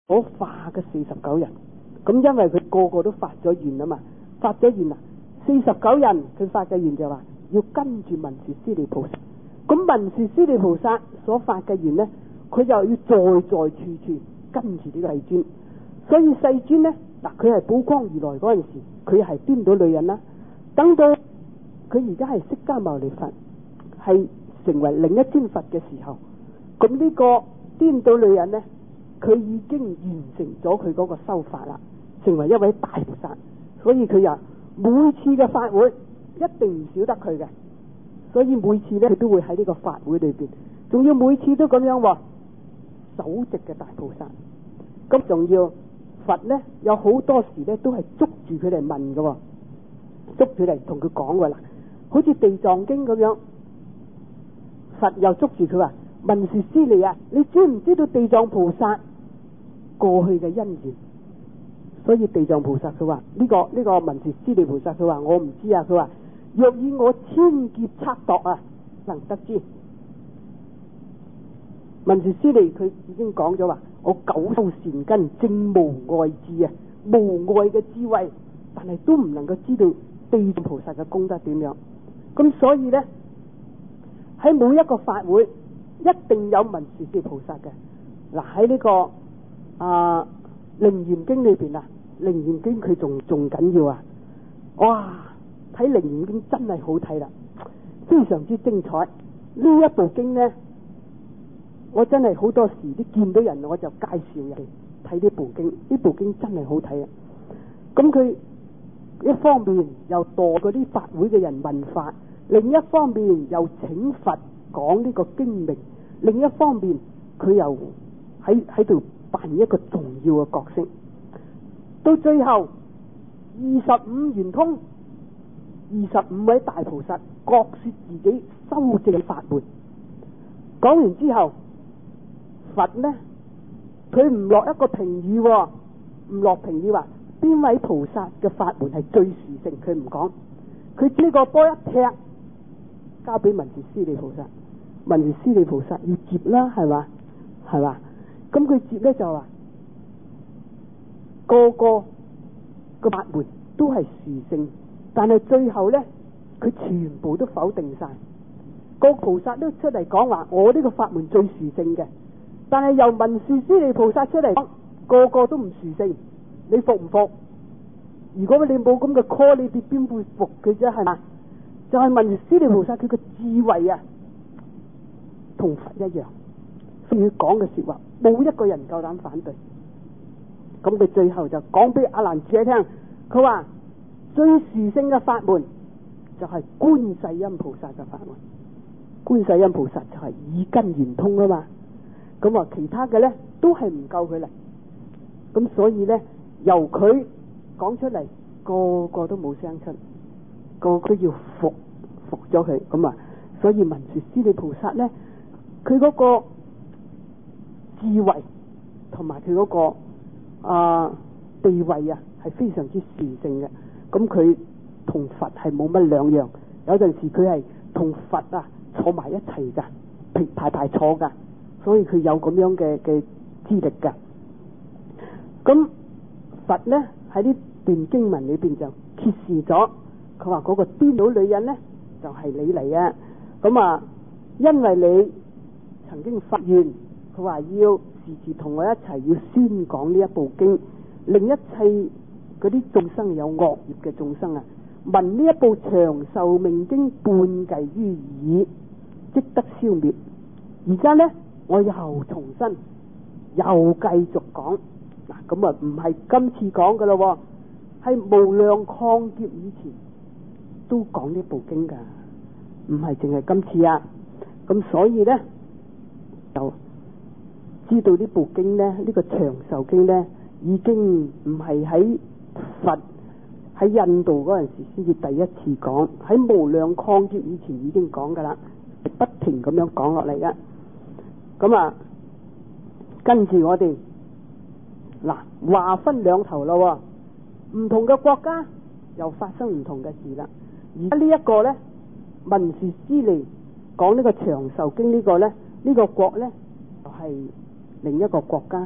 所化嘅49人，咁因為佢個個都發咗願啊嘛，發咗願啊，49人佢發嘅願就話要跟住文殊師利菩薩。咁文殊師利菩薩所發嘅願呢，佢就要在在處處跟住呢個世尊。所以世尊呢，嗱，佢係寶光如來嗰陣時，佢係顛倒女人啦。等到佢而家係釋迦牟尼佛，係成為另一尊佛嘅時候，咁呢個顛倒女人呢，佢已經完成咗佢嗰個修法啦，成為一位大菩薩。所以佢又每次嘅法會一定唔少得佢嘅，所以每次呢，佢都會喺呢個法會裏邊，仲要每次都咁樣首席嘅大菩薩。咁仲要佛呢，有好多時呢都係捉住佢嚟問嘅，捉住嚟同佢講嘅啦，好似地藏經咁樣，佛又捉住佢話：文殊師利啊，你知唔知道地藏菩薩過去嘅因緣？所以地藏菩薩佢話呢個文殊師利菩薩佢話我唔知啊，佢話若以我千劫測度啊，能得知。文殊師利佢已經講咗話，我九修善根正無礙智啊，無礙嘅智慧，但係都唔能夠知道地藏菩薩嘅功德點樣。咁所以呢，喺每一個法會一定有文殊師利菩薩嘅。嗱，喺呢個楞嚴經裏邊啊，楞嚴經佢仲緊要啊！哇，睇楞嚴經真係好睇啦，非常之精彩。呢一部經呢，我真係好多時都見到人，我就介紹人睇呢部經。呢部經真係好睇啊！咁佢一方面又度嗰啲法會嘅人問法，另一方面又請佛講呢個經名，另一方面佢又喺度扮演一個重要嘅角色。到最後25圓通，25位大菩薩各說自己修證法門。講完之後，佛呢，佢唔落一個評語，唔落評語話邊位菩薩嘅法門係最殊勝，佢唔講。佢呢個波一踢，交俾文殊師利菩薩。文殊師利菩薩要接啦，係嘛？咁佢接呢就話個個法門都係殊勝，但係最後呢，佢全部都否定晒。個菩薩都出嚟講話，我呢個法門最殊勝嘅，但係由文殊師利菩薩出嚟講，個個都唔殊勝，你服唔服？如果你冇咁嘅 call， 你哋邊會服佢啫？係嘛？就係文殊師利菩薩佢嘅智慧啊，同佛一樣，所以佢講嘅說話冇一個人夠膽反對。咁佢最後就講俾阿難自己聽，佢話最殊勝嘅法門就係觀世音菩薩嘅法門。觀世音菩薩就係耳根圓通啊嘛。咁啊，其他嘅呢都係唔夠佢嚟。咁所以呢，由佢講出嚟，個個都冇聲出，個個都要服咗佢。咁啊，所以文殊師利菩薩呢，佢嗰個智慧同埋佢嗰個地位啊，係非常之殊勝嘅。咁佢同佛係冇乜兩樣，有陣時佢係同佛啊坐埋一齊噶，排坐噶，所以佢有咁樣嘅資歷噶。咁佛呢喺呢段經文裏邊就揭示咗，佢話嗰個顛倒女人呢就係你嚟嘅。咁啊，因為你曾經發願，佢話要時時同我一齊要宣講呢一部經，令一切嗰啲眾生有惡業嘅眾生啊，聞呢一部長壽命經半計於耳，即得消滅。而家呢，我又重新又繼續講嗱，咁啊唔係今次講噶咯，係無量曠劫以前都講呢部經噶，唔係淨係今次啊。咁所以呢，就知道呢部經呢，呢個長壽經呢，已經唔係喺佛喺印度嗰陣時先至第一次講，喺無量曠劫以前已經講噶啦，不停咁樣講落嚟噶。咁啊，跟住我哋嗱話分兩頭咯，唔同嘅國家又發生唔同嘅事啦。而家呢一個呢，文殊師利講呢個長壽經呢個呢，呢個國呢就係另一個國家。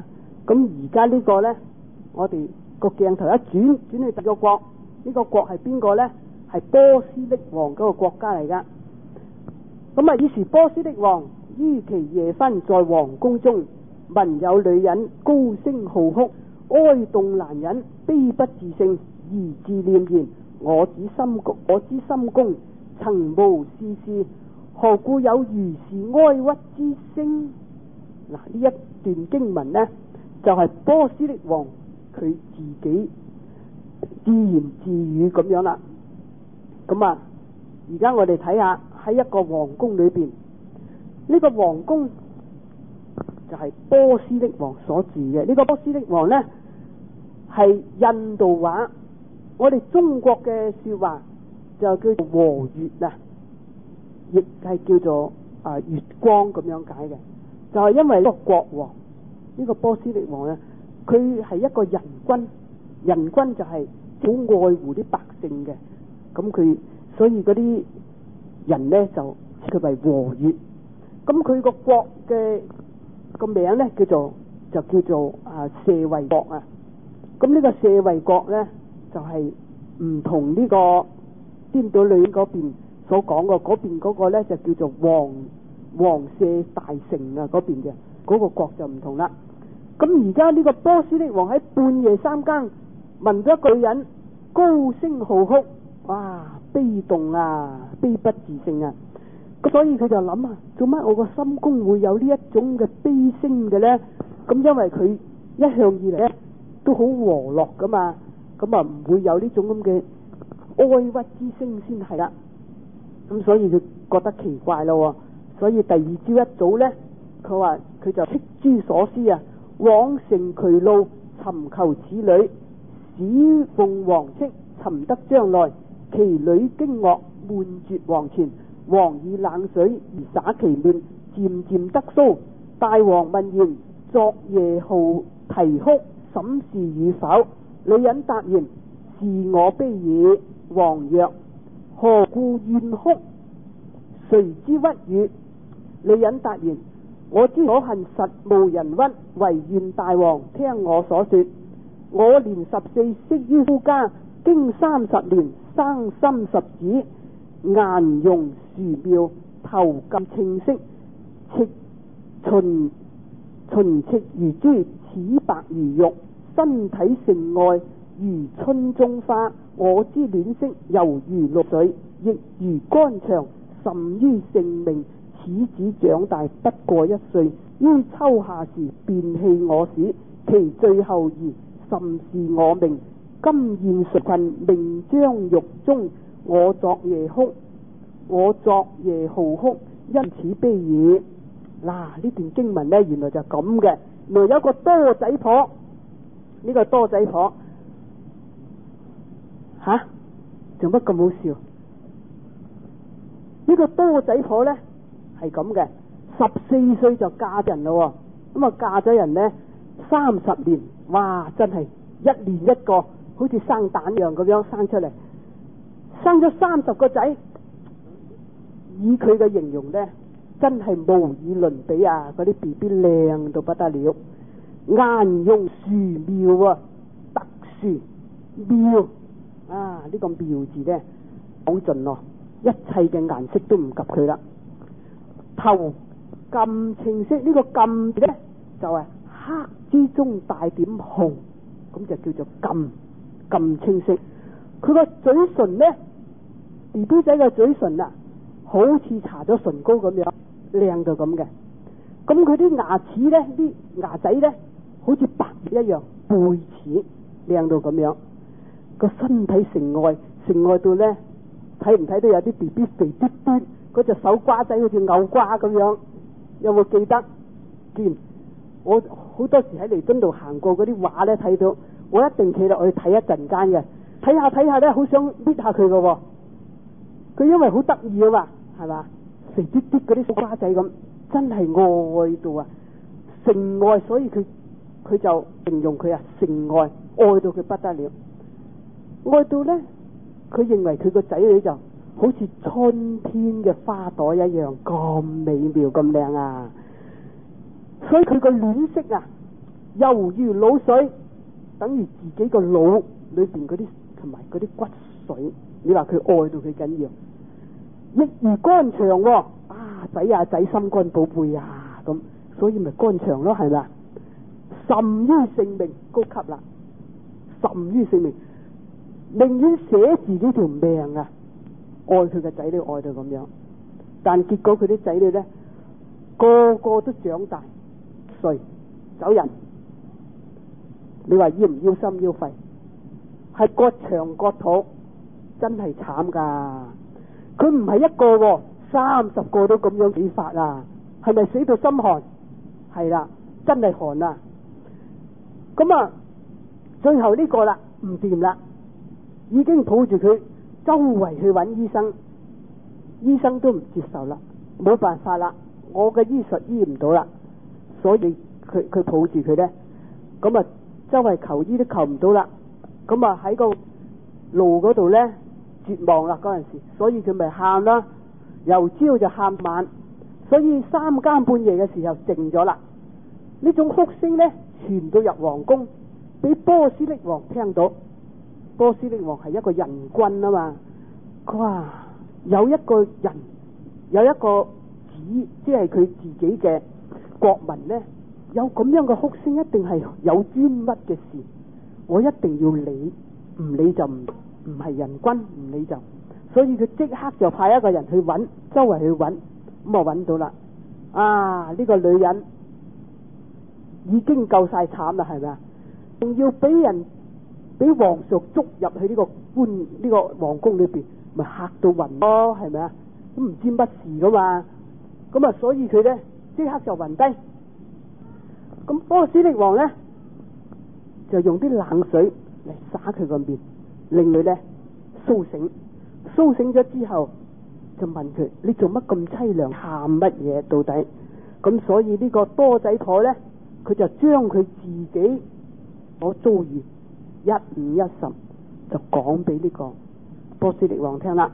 咁而家呢個呢，我哋個鏡頭一轉去第二個國，呢個國係邊個呢？係波斯匿王嗰個國家嚟噶。咁啊，於是波斯匿王於其夜分在皇宮中，聞有女人高聲號哭，哀慟難忍，悲不自勝，而自念言：我之心宮曾無事事，何故有如是哀屈之聲？嗱，呢一段經文呢，就係波斯匿王佢自己自言自語咁樣啦。咁啊，而家我哋睇下喺一個皇宮裏邊，呢個皇宮就係波斯匿王所住嘅。呢個波斯匿王呢，係印度話，我哋中國嘅說話就叫做和月啊，亦係叫做月光咁樣解嘅。就係因為呢個國王，呢個波斯匿王呢，佢係一個仁君，仁君就係好愛護啲百姓嘅。咁佢所以嗰啲人呢，就稱佢為和月。咁佢個國嘅個名呢，就叫做舍衛國啊。咁呢個舍衛國呢，就係唔同呢個顛倒女嗰邊所講嘅，嗰邊嗰個呢，就叫做王舍大城啊，嗰邊嘅嗰個國就唔同啦。咁而家呢個波斯匿王喺半夜三更聞咗一個女人高聲號哭，哇，悲動啊，悲不自勝啊。咁所以佢就諗啊，做乜我個心宮會有呢一種嘅悲聲嘅呢？咁因為佢一向以嚟咧都好和樂噶嘛，咁啊唔會有呢種咁嘅哀屈之聲先係啦。咁所以佢覺得奇怪咯。所以第二朝一早呢，佢話佢就斥諸所思啊，往城衢路尋求此女，使奉王敕尋得將來。其女驚愕，悶絕王前，王以冷水而灑其面，漸漸得蘇。大王問言：昨夜號啼哭，審事與否？女人答言：是我悲矣。王曰：何故怨哭？誰之屈語？女人答言：我之所恨實無人屈，唯願大王聽我所說。我年14，息於夫家，經30年，生心10子，顏容殊妙，頭髻稱色，唇赤如珠，齒白如玉，身體性愛如春中花。我之戀色猶如綠水，亦如肝腸，甚於性命。此子長大不過1歲，於秋夏時便棄我使，其最後兒甚是我命。今現垂困，命將獄中。我昨夜號哭，因此悲矣。嗱，呢段經文呢，原來就咁嘅。原來有一個多仔婆，呢個多仔婆做乜咁好笑？呢個多仔婆呢，係咁嘅，14歲就嫁人咯。咁啊嫁咗人呢30年，哇，真係一年一個，好似生蛋樣咁樣生出嚟，生咗30個仔。以佢嘅形容呢，真係無以倫比啊！嗰啲 BB 靚到不得了，顏容殊妙啊，特殊妙啊！呢個妙字呢，講盡咯，一切嘅顏色都唔及佢啦。頭髻稱色，呢個髻字呢，就係黑之中帶點紅，咁就叫做髻稱色。佢個嘴唇呢，BB 仔嘅嘴唇啊，好似搽咗唇膏咁樣，靚到咁嘅。咁佢啲牙齒呢，啲牙仔呢，好似白月一樣，背齒靚到咁樣。個身體成愛到呢，睇唔睇到有啲 BB 肥嘟嘟，嗰隻手瓜仔好似牛瓜咁樣。有冇記得？見我好多時喺彌敦道行過嗰啲畫呢，睇到我一定企落去睇一陣間嘅，睇下呢，好想搣下佢嘅。佢因為好得意啊嘛，係嘛，肥嘟嘟嗰啲手瓜仔咁，真係愛到啊，性愛，所以佢就形容佢啊，性愛，愛到佢不得了，愛到呢，佢認為佢個仔女就好似春天嘅花朵一樣咁美妙咁靚啊！所以佢個戀色啊， 猶如腦水，等於自己個腦裏邊嗰啲同埋嗰啲骨髓。你話佢愛到佢緊要，亦如肝腸啊，仔啊仔，心肝寶貝啊咁，所以咪肝腸咯，係咪？甚於性命，高級啦，甚於性命，寧願捨自己條命啊，愛佢嘅仔女愛到咁樣。但結果佢啲仔女呢，個個都長大，歲走人。你話要唔要心要肺？係割腸割肚，真係慘噶。佢唔係一個喎，30個都咁樣死法啊！係咪死到心寒？係啦，真係寒啊！咁啊，最後呢個啦，唔掂啦，已經抱住佢周圍去揾醫生，醫生都唔接受啦，冇辦法啦，我嘅醫術醫唔到啦，所以佢抱住佢呢，咁啊周圍求醫都求唔到啦，咁啊喺個路嗰度呢，絕望啦嗰陣時，所以佢咪喊啦，由朝就喊晚，所以3更半夜嘅時候靜咗啦。呢種哭聲呢，傳到入皇宮，俾波斯匿王聽到。波斯匿王係一個人君啊嘛，佢話有一個人，有一個子，即係佢自己嘅國民呢，有咁樣嘅哭聲，一定係有冤屈嘅事，我一定要理，唔理就唔係人君，唔理就，所以佢即刻就派一個人去揾，周圍去揾，咁啊揾到啦。啊，呢個女人已經夠晒慘啦，係咪啊？仲要俾皇上捉入去呢個皇宮裏邊，咪嚇到暈咯，係咪啊？都唔知乜事噶嘛，咁啊，所以佢呢即刻就暈低。咁波斯匿王呢，就用啲冷水嚟灑佢個面，令佢呢蘇醒。蘇醒咗之後，就問佢：你做乜咁淒涼，喊乜嘢到底？咁所以呢個多仔婆呢，佢就將佢自己所遭遇一五一十就講俾呢個波斯匿王聽啦。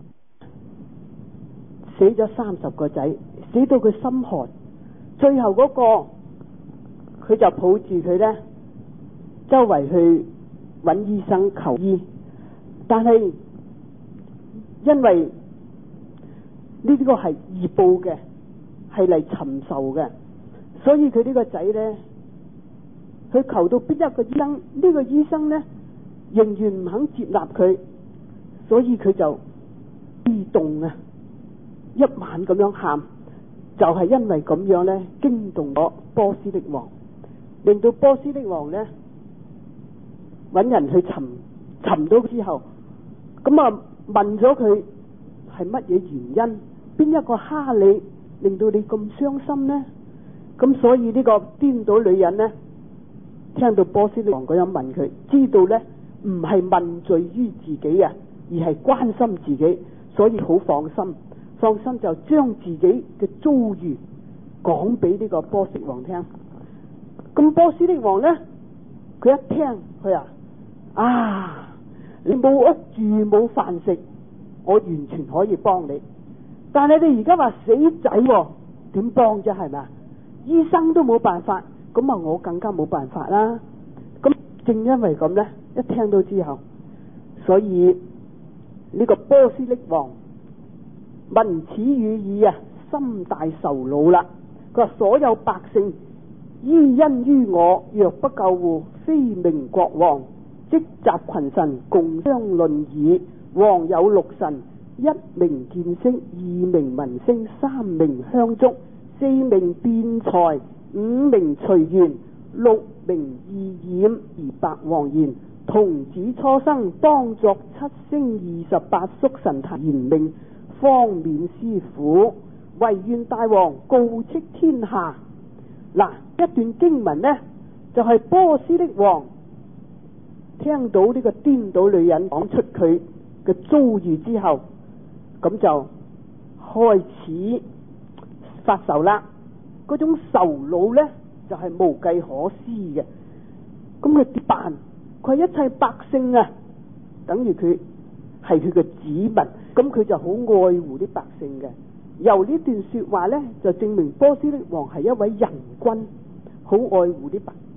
死咗30個仔，死到佢心寒，最後嗰個佢就抱住佢呢，周圍去揾醫生求醫，但係因為呢個係義報嘅，係嚟尋仇嘅，所以佢呢個仔呢，佢求到邊一個醫生，呢個醫生呢仍然唔肯接納佢，所以佢就激動啊，一晚咁樣喊，就係因為咁樣呢驚動咗波斯匿王，令到波斯匿王呢揾人去尋到之後，咁啊問咗佢係乜嘢原因，邊一個蝦你，令到你咁傷心呢？咁所以呢個顛倒女人呢，聽到波斯匿王咁樣問佢，知道呢唔係問罪於自己啊，而係關心自己，所以好放心就將自己嘅遭遇講俾呢個波斯王聽。咁波斯匿王呢，佢一聽佢啊，你冇屋住冇飯食，我完全可以幫你，但係你而家話死仔點幫啫？係咪？醫生都冇辦法，咁啊我更加冇辦法啦。咁正因為咁呢，一聽到之後，所以呢個波斯匿王聞此語意啊，心大受惱啦。佢話所有百姓依因於我，若不救護，非命國王，即集群臣共商論議。王有6臣：1名見色，2名聞聲，3名香燭，4名辯才，5名隨緣，6名意驗。而白王言：童子初生，當作7星28宿神壇言命，方免師苦。唯願大王告斥天下。嗱，一段經文呢，就係波斯匿王聽到呢個顛倒女人講出佢嘅遭遇之後，咁就開始發愁啦。嗰種愁惱呢，就係無計可施嘅。咁佢點辦？佢係一切百姓啊，等於佢係佢嘅子民，咁佢就好愛護啲百姓嘅。由呢段說話呢，就證明波斯匿王係一位仁君，好愛護啲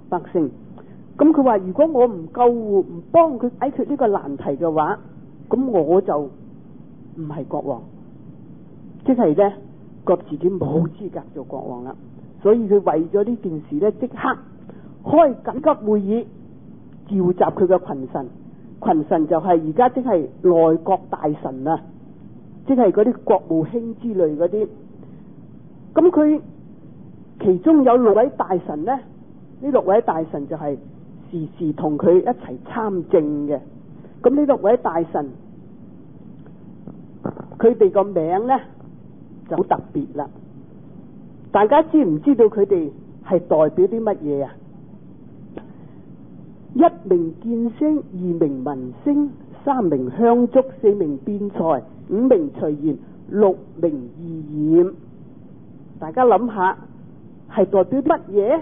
百姓。咁佢話如果我唔救護唔幫佢解決呢個難題嘅話，咁我就唔係國王，即係咧覺自己冇資格做國王啦。所以佢為咗呢件事咧，即刻開緊急會議，召集佢嘅群臣。群臣就係而家即係內閣大臣啊，即係嗰啲國務卿之類嗰啲。咁佢其中有6位大臣呢，呢6位大臣就係時時同佢一齊參政嘅。咁呢6位大臣，佢哋個名呢就好特別啦。大家知唔知道佢哋係代表啲乜嘢啊？1名見星，2名聞星，3名香燭，4名辯才，5名隨言，6名異驗。大家諗下，係代表乜嘢？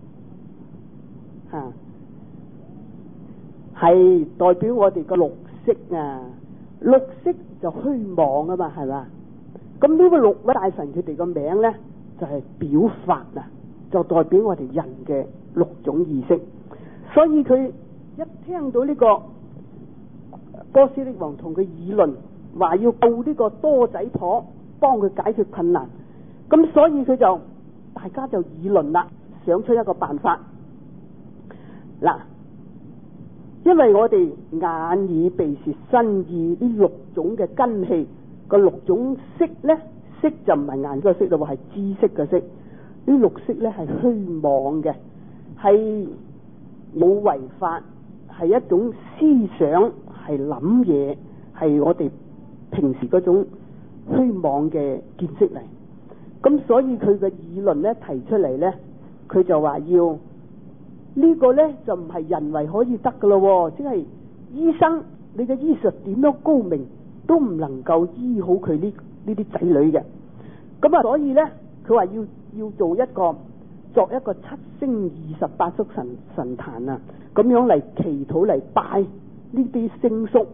係代表我哋個綠色啊！綠色就虛妄啊嘛，係嘛？咁呢個6位大臣佢哋個名呢，就係表法啊，就代表我哋人嘅6種意識。所以佢一聽到呢個波斯匿王同佢議論，話要救呢個多仔婆，幫佢解決困難，咁所以佢就大家就議論啦，想出一個辦法。嗱，因為我哋眼耳鼻舌身意呢6種嘅根器，個6種色呢，色就唔係顏色嘅色咯，係知識嘅色。呢6色呢係虛妄嘅，係冇違法，係一種思想，係諗嘢，係我哋平時嗰種虛妄嘅見識嚟。咁所以佢嘅議論呢提出嚟呢，佢就話要呢個呢就唔係人為可以得噶咯，即係醫生你嘅醫術點樣高明都唔能夠醫好佢呢啲仔女嘅。咁啊，所以呢佢話要作一個7星28宿神壇啊，咁樣嚟祈禱嚟拜呢啲星宿，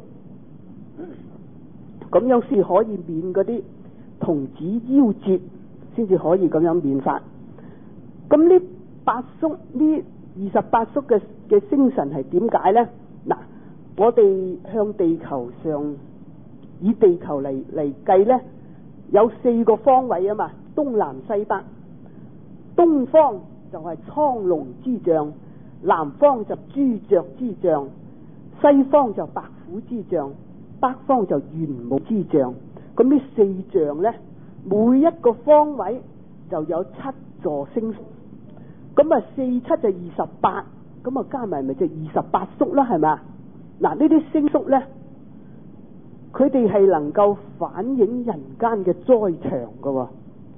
咁樣先可以免嗰啲童子夭折，先至可以咁樣免法。咁呢8宿呢28宿嘅星神係點解呢？嗱，我哋向地球上以地球嚟計呢，有4個方位啊嘛，東南西北。東方就係蒼龍之象，南方就朱雀之象，西方就白虎之象，北方就玄武之象。咁呢4象呢，每一個方位就有7座星宿。咁啊4、7就28，咁啊加埋咪就28宿啦，係咪？嗱，呢啲星宿呢，佢哋係能夠反映人間嘅災場噶。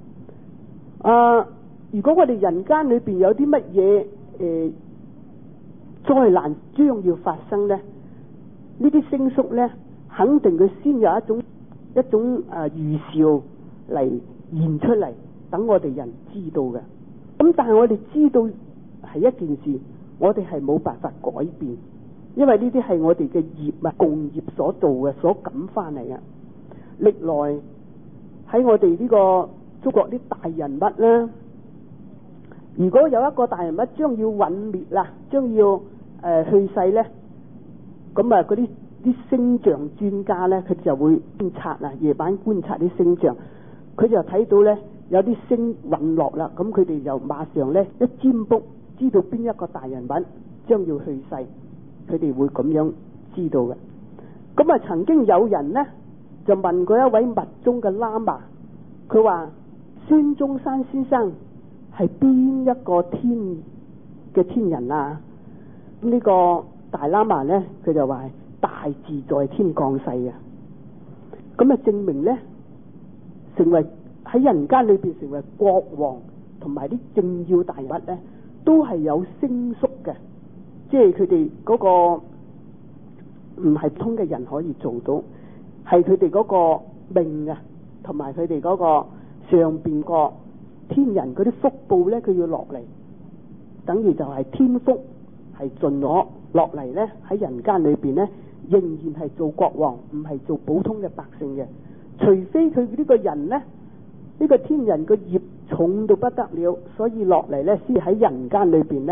如果我哋人間裏邊有啲乜嘢災難將要發生呢，呢啲星宿呢，肯定佢先有一種預兆嚟現出嚟，等我哋人知道嘅。咁但係我哋知道係一件事，我哋係冇辦法改變，因為呢啲係我哋嘅業啊，共業所做嘅，所感翻嚟嘅。歷來喺我哋呢個中國啲大人物啦，如果有一個大人物將要毀滅啦，將要去世呢，咁啊嗰啲星象專家呢，佢就會觀察啊，夜晚觀察啲星象，佢就睇到呢有啲星隕落啦，咁佢哋就馬上呢一占卜，知道邊一個大人物將要去世，佢哋會咁樣知道嘅。咁啊，曾經有人呢就問過一位密宗嘅喇嘛，佢話孫中山先生係邊一個天嘅天人啊？呢個大喇嘛呢，佢就話係大自在天降世啊！咁啊，證明呢，成為喺人間裏邊成為國王同埋啲政要大人物呢，都係有星宿嘅，即係佢哋嗰個唔係普通嘅人可以做到，係佢哋嗰個命啊，同埋佢哋嗰個上邊個天人嗰啲福報呢，佢要落嚟，等於就係天福係盡咗落嚟呢，喺人間裏邊呢，仍然係做國王，唔係做普通嘅百姓嘅。除非佢呢個人呢，呢個天人個業重到不得了，所以落嚟呢，先喺人間裏邊呢，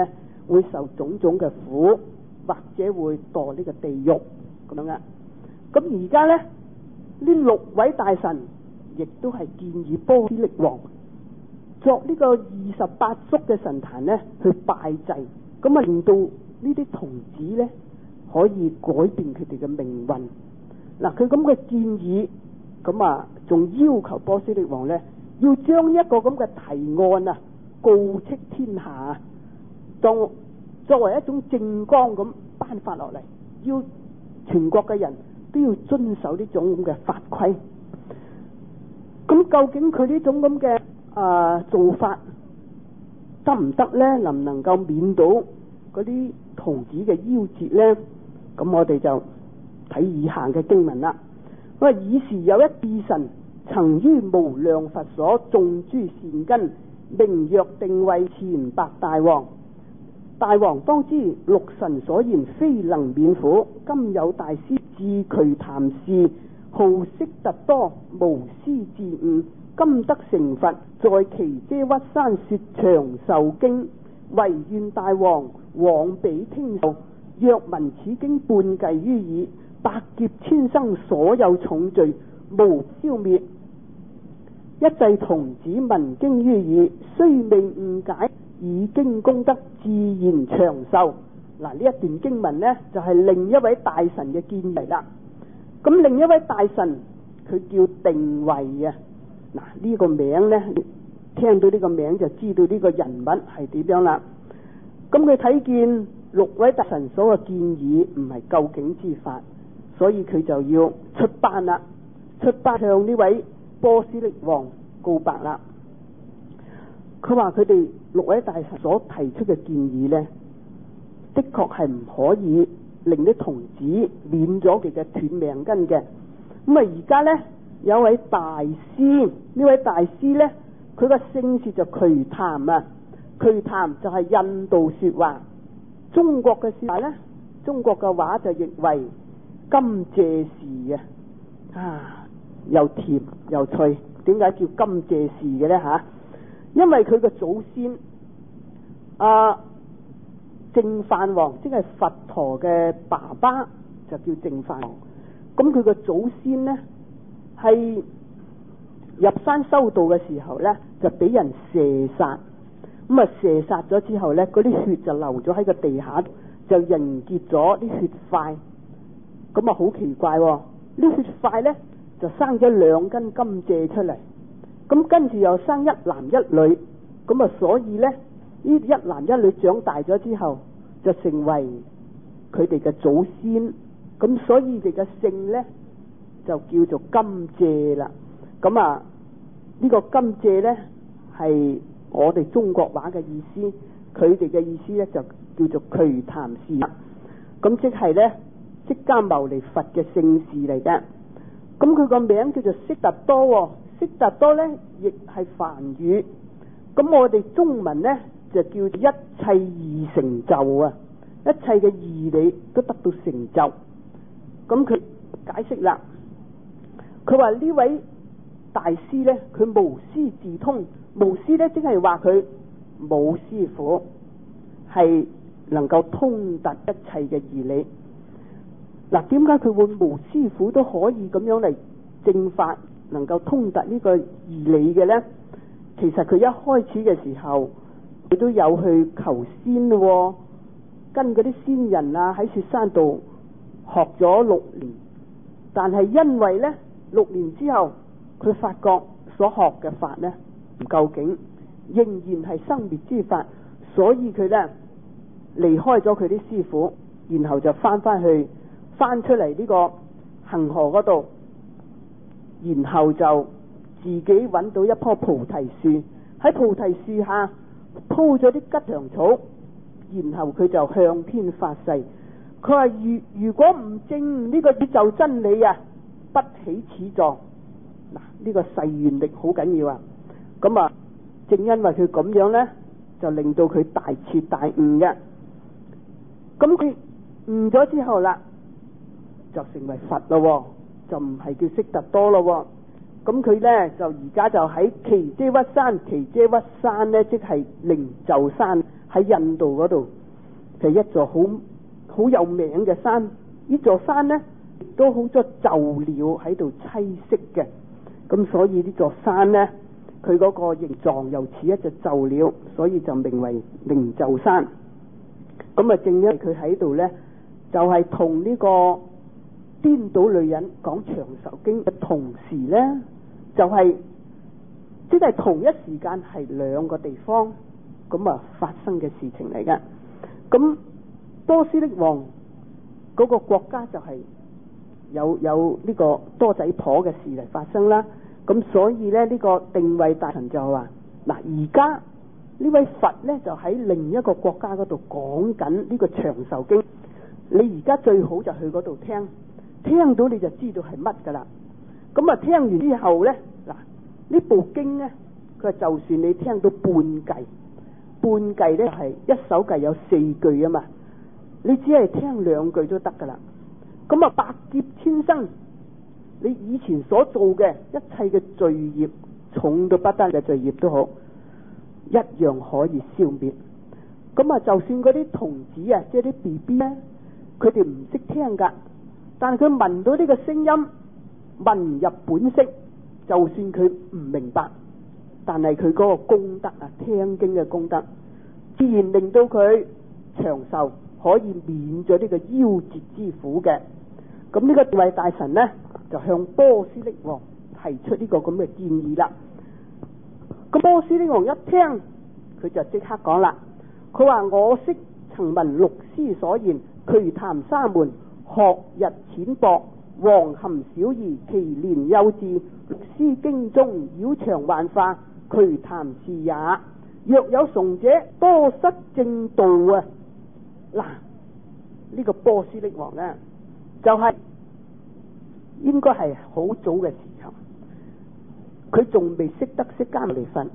會受種種嘅苦，或者會墮呢個地獄咁樣嘅。咁而家呢，呢6位大臣亦都係建議波斯匿王作呢個28宿嘅神壇呢去拜祭，咁啊令到呢啲童子呢可以改變佢哋嘅命運。嗱，佢咁嘅建議，咁啊仲要求波斯匿王呢要將一個咁嘅提案啊告斥天下，作為一種政綱咁頒發落嚟，要全國嘅人都要遵守呢種咁嘅法規。咁究竟佢呢種咁嘅做法得唔得呢？能唔能夠免到嗰啲童子嘅夭折呢？咁我哋就睇以下嘅經文啦。咁啊，以時有一智臣，曾於無量佛所種諸善根，名曰定慧前白大王。大王當知六神所言非能免苦，今有大師自瞿曇氏號悉達多，無師自悟，今得成佛，在耆闍屈山說長壽經，唯願大王往彼聽受。若聞此經半計於耳，百劫千生所有重罪無消滅。一切童子聞經於耳，雖未誤解，以經功德自然長壽。嗱，呢一段經文呢，就係另一位大臣嘅建議啦。咁另一位大臣佢叫定慧啊。嗱，呢個名呢，聽到呢個名就知道呢個人物係點樣啦。咁佢睇見6位大臣所嘅建議唔係究竟之法，所以佢就要出班啦，出班向呢位波斯匿王告白啦。佢話佢哋6位大臣所提出嘅建議呢，的確係唔可以令啲童子免咗佢嘅斷命根嘅。咁啊，而家呢，有一位大師，呢位大師呢，佢個姓氏就瞿曇啊。瞿曇就係印度說話，中國嘅說話呢，中國嘅話就譯為甘蔗士啊，又甜又脆。點解叫甘蔗士嘅呢？吓？因為佢嘅祖先淨飯王，即係佛陀嘅爸爸，就叫淨飯王。咁佢嘅祖先呢，係入山修道嘅時候呢，就俾人射殺。咁啊，射殺咗之後呢，嗰啲血就流咗喺個地下，就凝結咗啲血塊。咁啊，好奇怪喎！呢血塊呢，就生咗2根甘蔗出嚟。咁跟住又生1男1女。咁啊，所以呢，呢1男1女長大咗之後，就成為佢哋嘅祖先。咁所以佢嘅姓呢，就叫做甘蔗啦。咁啊，呢個甘蔗呢，係我哋中國話嘅意思，佢哋嘅意思呢，就叫做瞿曇氏。咁即係呢，釋迦牟尼佛嘅姓氏嚟嘅。咁佢個名叫做悉達多。悉達多呢，亦係梵語。咁我哋中文呢，就叫一切義成就啊，一切嘅義理都得到成就。咁佢解釋啦，佢話呢位大師呢，佢無師自通。無師呢，即係話佢冇師傅，係能夠通達一切嘅義理。嗱，點解佢會無師傅都可以咁樣嚟證法，能夠通達呢個義理嘅呢？其實佢一開始嘅時候，佢都有去求仙咯，跟嗰啲仙人啊喺雪山度學咗6年，但係因為呢6年之後，佢發覺所學嘅法呢唔夠勁，仍然係生滅之法，所以佢呢離開咗佢啲師傅，然後就翻出嚟呢個恒河嗰度，然後就自己揾到一棵菩提樹，喺菩提樹下鋪咗啲吉祥草，然後佢就向天發誓，佢話如果唔證呢個宇宙真理啊，不起此座。嗱，呢個誓願力好緊要啊！咁啊，正因為佢咁樣呢，就令到佢大徹大悟嘅。咁佢悟咗之後啦，就成為佛咯，就唔係叫悉達多咯。咁佢呢，就而家就喺耆闍屈山，耆闍屈山呢，即係靈鷲山喺印度嗰度。 係一座好有名嘅山。呢座山呢，都好多鷲鳥喺度棲息嘅。咁所以呢座山呢，佢嗰個形狀又似一隻鷲鳥，所以就名為靈鷲山。咁啊，正因為佢喺度呢，就係同呢個顛倒女人講長壽經嘅同時呢，就係即係同一時間係兩個地方咁啊發生嘅事情嚟嘅。咁波斯匿王嗰個國家就係有呢個多仔婆嘅事嚟發生啦。咁所以咧，呢個定位大臣就話：嗱，而家呢位佛咧就喺另一個國家嗰度講緊呢個長壽經，你而家最好就去嗰度聽，聽到你就知道係乜噶啦。咁啊，聽完之後咧，嗱，呢部經咧，佢話就算你聽到半計咧係一首計有4句啊嘛，你只係聽2句都得噶啦。咁啊，百劫千生，你以前所做嘅一切嘅罪業，重到不得嘅罪業都好，一樣可以消滅。咁啊，就算嗰啲童子啊，即係啲 BB 咧，佢哋唔識聽噶，但係佢聞到呢個聲音，聞入本色，就算佢唔明白，但係佢嗰個功德啊，聽經嘅功德，自然令到佢長壽，可以免咗呢個夭折之苦嘅。咁呢個位大臣呢，就向波斯匿王提出呢個咁嘅建議啦。咁波斯匿王一聽，佢就即刻講啦，佢話：我昔曾聞律師所言，瞿曇沙門學日淺薄，黃含小兒，其年幼稚，律師經中繞長幻化，瞿曇是也。若有崇者，多失正道啊！嗱，呢個波斯匿王呢，就係應該係好早嘅時候，佢仲未識得釋迦牟尼佛，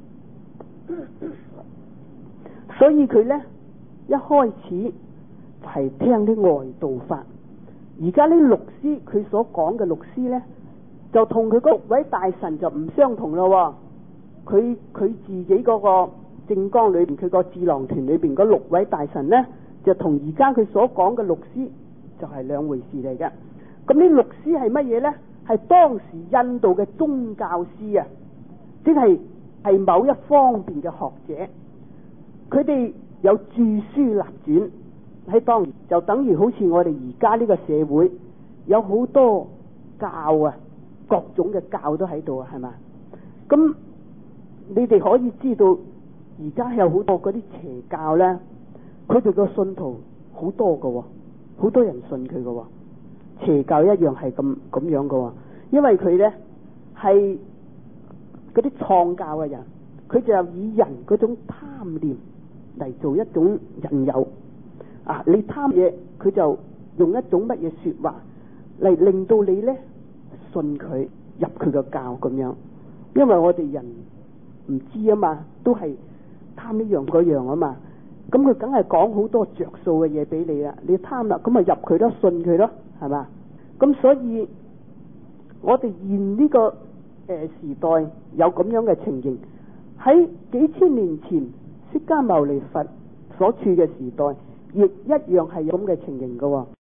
所以佢呢，一開始係聽啲外道法。而家呢律師佢所講嘅律師呢，就同佢嗰6位大臣就唔相同咯。佢自己嗰個政綱裏邊，佢個智囊團裏邊嗰6位大臣呢，就同而家佢所講嘅律師就係兩回事嚟嘅。咁呢律師係乜嘢呢？係當時印度嘅宗教師啊，即係某一方面嘅學者，佢哋有著書立傳喺當年，就等於好似我哋而家呢個社會有好多教啊，各種嘅教都喺度啊，係嘛？咁你哋可以知道，而家有好多嗰啲邪教呢，佢哋個信徒好多噶，好多人信佢噶。邪教一樣係咁樣噶，因為佢呢係嗰啲創教嘅人，佢就以人嗰種貪念嚟做一種引誘啊！你貪嘢，佢就用一種乜嘢說話嚟令到你呢信佢，入佢個教咁樣。因為我哋人唔知啊嘛，都係貪呢樣嗰樣啊嘛，咁佢梗係講好多着數嘅嘢俾你啦，你貪啦，咁咪入佢咯，信佢咯，係嘛？咁所以我哋現呢個時代有咁樣嘅情形，喺幾千年前釋迦牟尼佛所處嘅時代，亦一樣係有咁嘅情形噶。